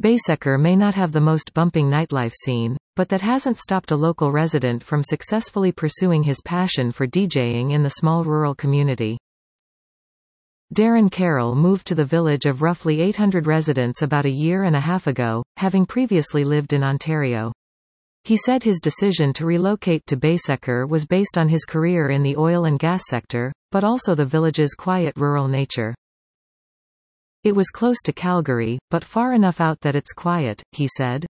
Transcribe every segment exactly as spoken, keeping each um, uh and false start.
Baysekker may not have the most bumping nightlife scene, but that hasn't stopped a local resident from successfully pursuing his passion for DJing in the small rural community. Darren Carroll moved to the village of roughly eight hundred residents about a year and a half ago, having previously lived in Ontario. He said his decision to relocate to Baysekker was based on his career in the oil and gas sector, but also the village's quiet rural nature. It was close to Calgary, but far enough out that it's quiet, he said.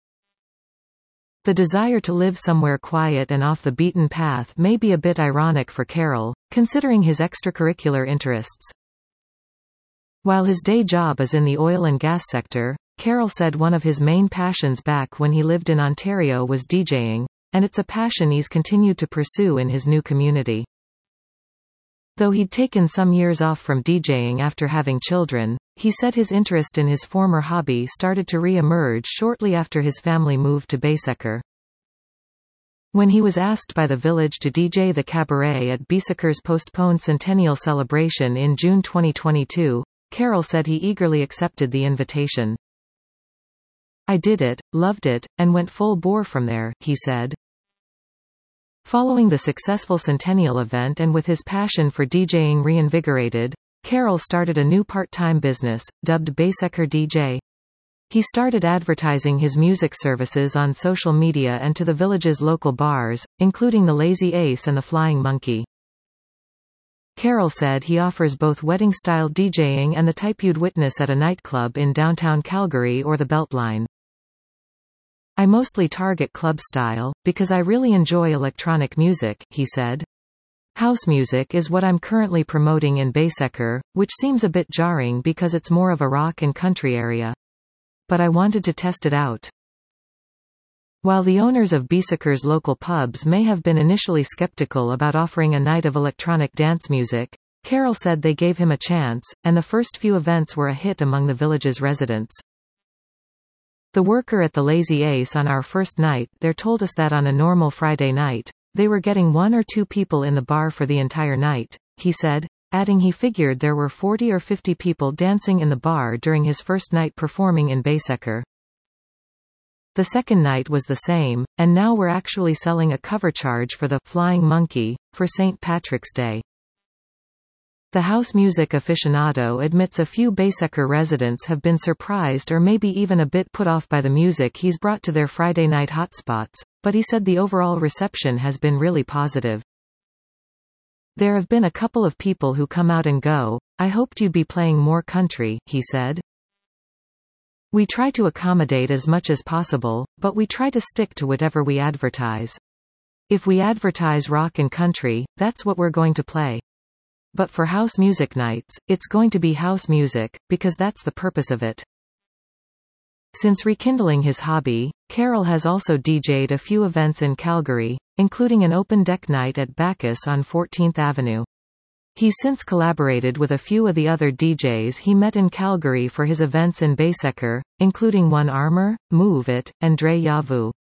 The desire to live somewhere quiet and off the beaten path may be a bit ironic for Carroll, considering his extracurricular interests. While his day job is in the oil and gas sector, Carroll said one of his main passions back when he lived in Ontario was DJing, and it's a passion he's continued to pursue in his new community. Though he'd taken some years off from DJing after having children, he said his interest in his former hobby started to re-emerge shortly after his family moved to Baysekker. When he was asked by the village to D J the cabaret at Baysekker's postponed centennial celebration in June twenty twenty-two, Carroll said he eagerly accepted the invitation. "I did it, loved it, and went full bore from there," he said. Following the successful centennial event and with his passion for DJing reinvigorated, Carroll started a new part-time business, dubbed Baysekker D J. He started advertising his music services on social media and to the village's local bars, including the Lazy Ace and the Flying Monkey. Carroll said he offers both wedding-style DJing and the type you'd witness at a nightclub in downtown Calgary or the Beltline. "I mostly target club style, because I really enjoy electronic music," he said. "House music is what I'm currently promoting in Baysekker, which seems a bit jarring because it's more of a rock and country area. But I wanted to test it out." While the owners of Baysekker's local pubs may have been initially skeptical about offering a night of electronic dance music, Carroll said they gave him a chance, and the first few events were a hit among the village's residents. "The worker at the Lazy Ace on our first night there told us that on a normal Friday night, they were getting one or two people in the bar for the entire night," he said, adding he figured there were forty or fifty people dancing in the bar during his first night performing in Baysekker. "The second night was the same, and now we're actually selling a cover charge for the Flying Monkey for Saint Patrick's Day." The house music aficionado admits a few Baysekker residents have been surprised or maybe even a bit put off by the music he's brought to their Friday night hotspots, but he said the overall reception has been really positive. "There have been a couple of people who come out and go, 'I hoped you'd be playing more country,'" he said. "We try to accommodate as much as possible, but we try to stick to whatever we advertise. If we advertise rock and country, that's what we're going to play. But for house music nights, it's going to be house music, because that's the purpose of it." Since rekindling his hobby, Carroll has also D J'd a few events in Calgary, including an open deck night at Bacchus on fourteenth Avenue. He's since collaborated with a few of the other D Js he met in Calgary for his events in Baysekker, including One Armour, Move It, and Dre Yavu.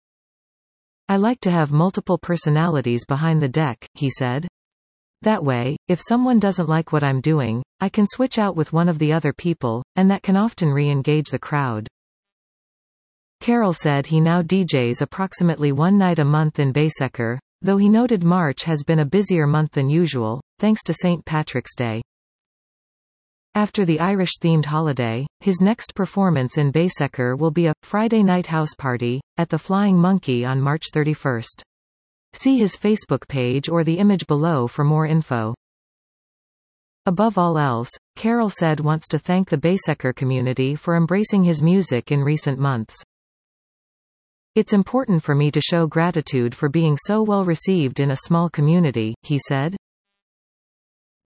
"I like to have multiple personalities behind the deck," he said. "That way, if someone doesn't like what I'm doing, I can switch out with one of the other people, and that can often re-engage the crowd." Carroll said he now D Js approximately one night a month in Baysekker, though he noted March has been a busier month than usual, thanks to Saint Patrick's Day. After the Irish-themed holiday, his next performance in Baysekker will be a Friday night house party at the Flying Monkey on March thirty-first. See his Facebook page or the image below for more info. Above all else, Carroll said wants to thank the Baysekker community for embracing his music in recent months. "It's important for me to show gratitude for being so well received in a small community," he said.